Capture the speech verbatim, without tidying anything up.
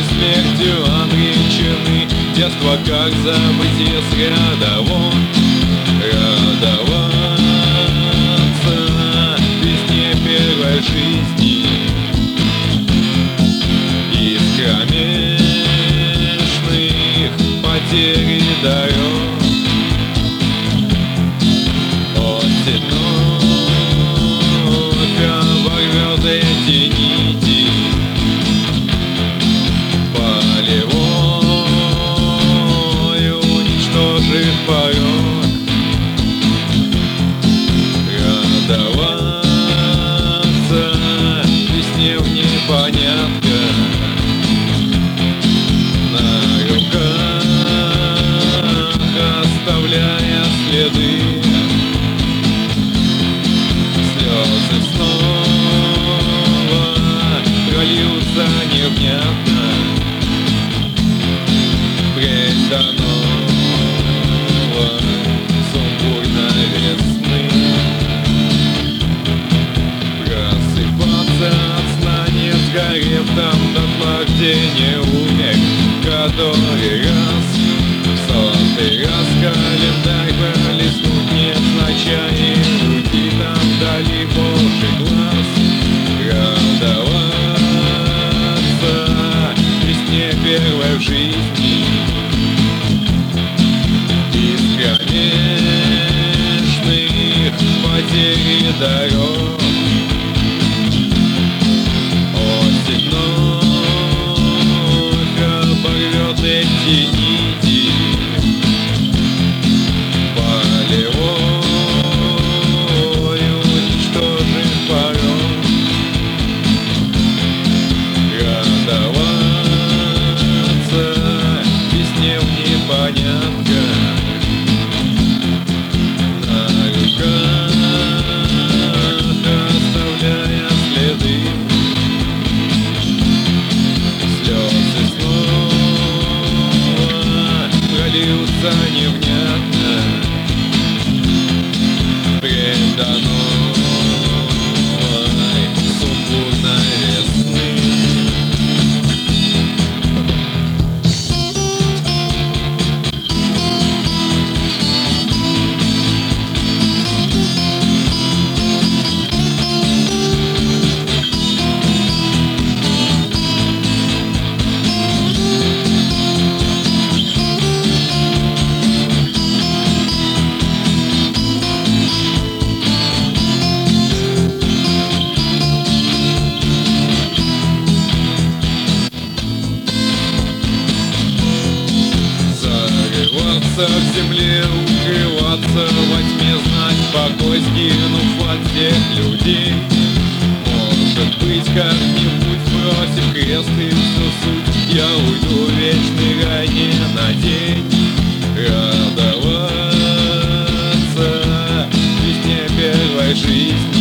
смертью обречены. Детство как забытие с рядовом радоваться весне первой жизни. Из кромешных потерь и дорог осень вновь оборвет эти нити. Полевой уничтожит порог. Радоваться весне в непонятках. На руках оставляя следы. Слезы снова прольются невнятно. Впредь до новой сумбурной весны. Просыпаться от сна, не сгорев там дотла, где не умер который раз. В сотый раз календарь пролистнуть, не означая руки там дали Божий глаз. Радоваться весне первой в жизни. Из кромешных потерь и дорог осень вновь оборвет эти нити. Полевой уничтожит порог. Радоваться весне в непонятках. На руках оставляя следы. Слезы снова прольются невнятно. Впредь до новой сумбурной весны. В земле укрываться, во тьме знать покой, скинув от всех людей. Может быть, как-нибудь бросив крест и всю суть, я уйду в вечный рай не на день. Радоваться весне первой жизни.